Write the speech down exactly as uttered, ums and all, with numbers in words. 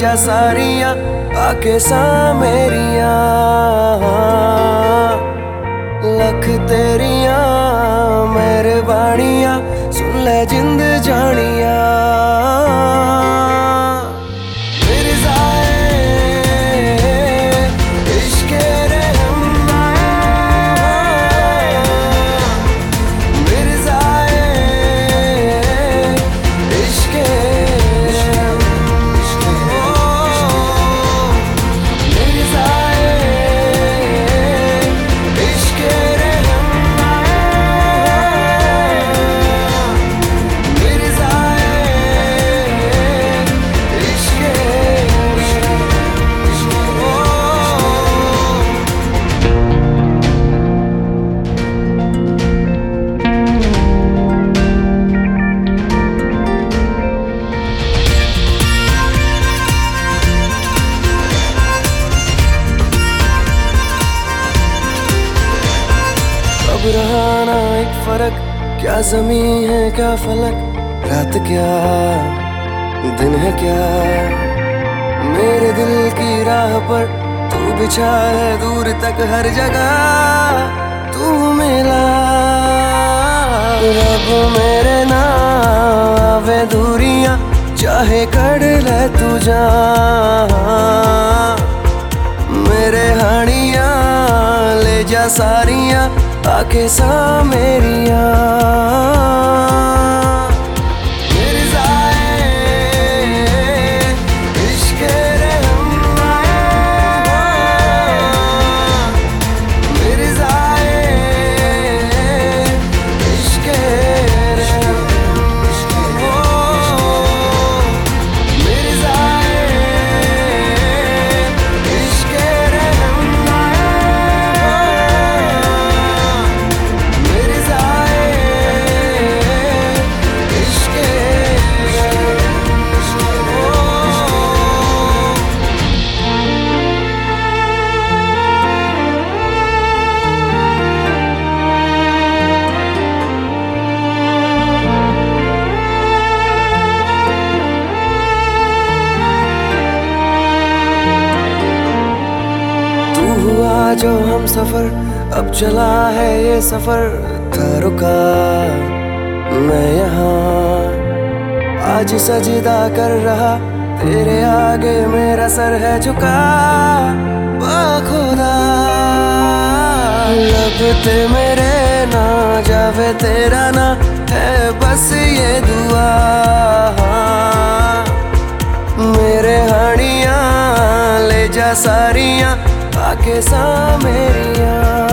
जा सारियां आके सा मेरियां, लख तेरियां मेहरबानियां सुन ले जिंद जानिया। अब रहा ना एक फर्क, क्या ज़मीं है क्या फलक, रात क्या दिन है क्या। मेरे दिल की राह पर तू बिछा है दूर तक हर जगह तू मिला। रब मेरे नाम आवे दूरियां चाहे कर ले तू जान, मेरे हानियां ले जा सारियां आके सा मेरियां। जो हम सफर अब चला है ये सफर था रुका मैं यहाँ, आज सजदा कर रहा तेरे आगे मेरा सर है झुका। खुदा लब ते मेरे ना जावे तेरा ना है बस ये दुआ, मेरे हानियां ले जा सारियां आके सा मेरियां।